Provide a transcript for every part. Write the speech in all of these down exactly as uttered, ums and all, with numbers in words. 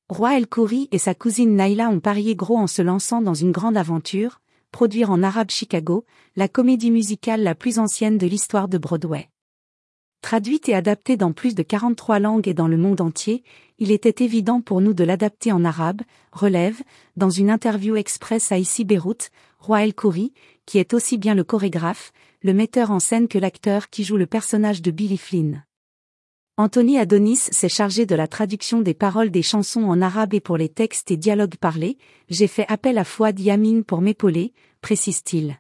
Roi El Khoury et sa cousine Naila ont parié gros en se lançant dans une grande aventure, produire en arabe Chicago, la comédie musicale la plus ancienne de l'histoire de Broadway. Traduite et adaptée dans plus de quarante-trois langues et dans le monde entier, il était évident pour nous de l'adapter en arabe, relève, dans une interview express à Ici Beyrouth, Roi El Khoury, qui est aussi bien le chorégraphe, le metteur en scène que l'acteur qui joue le personnage de Billy Flynn. Anthony Adonis s'est chargé de la traduction des paroles des chansons en arabe et pour les textes et dialogues parlés, j'ai fait appel à Fouad Yamin pour m'épauler, précise-t-il.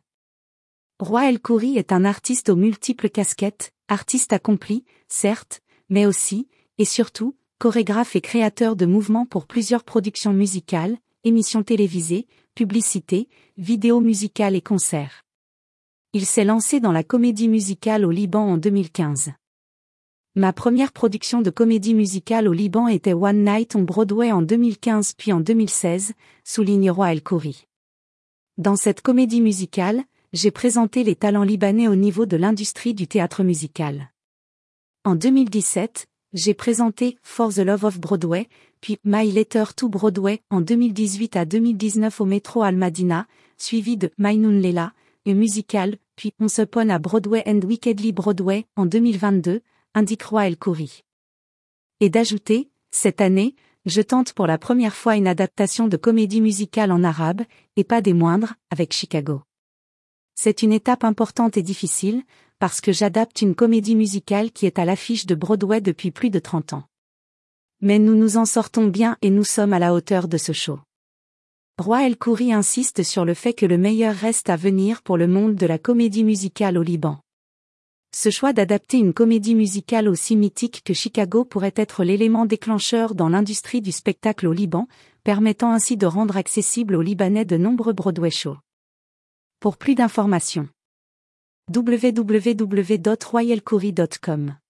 Roi El Khoury est un artiste aux multiples casquettes, artiste accompli, certes, mais aussi, et surtout, chorégraphe et créateur de mouvements pour plusieurs productions musicales, émissions télévisées, publicités, vidéos musicales et concerts. Il s'est lancé dans la comédie musicale au Liban en deux mille quinze. Ma première production de comédie musicale au Liban était One Night on Broadway en deux mille quinze puis en deux mille seize, souligne Roi El Khoury. Dans cette comédie musicale, j'ai présenté les talents libanais au niveau de l'industrie du théâtre musical. En deux mille dix-sept, j'ai présenté For the Love of Broadway, puis My Letter to Broadway en deux mille dix-huit à deux mille dix-neuf au Métro Al Madina, suivi de Majnoun Leila, un musical, puis Once Upon a Broadway and Wickedly Broadway en deux mille vingt-deux, indique Roi El Khoury. Et d'ajouter, cette année, je tente pour la première fois une adaptation de comédie musicale en arabe, et pas des moindres, avec Chicago. C'est une étape importante et difficile, parce que j'adapte une comédie musicale qui est à l'affiche de Broadway depuis plus de trente ans. Mais nous nous en sortons bien et nous sommes à la hauteur de ce show. Roi El Khoury insiste sur le fait que le meilleur reste à venir pour le monde de la comédie musicale au Liban. Ce choix d'adapter une comédie musicale aussi mythique que Chicago pourrait être l'élément déclencheur dans l'industrie du spectacle au Liban, permettant ainsi de rendre accessible aux Libanais de nombreux Broadway shows. Pour plus d'informations, w w w point roi el khoury point com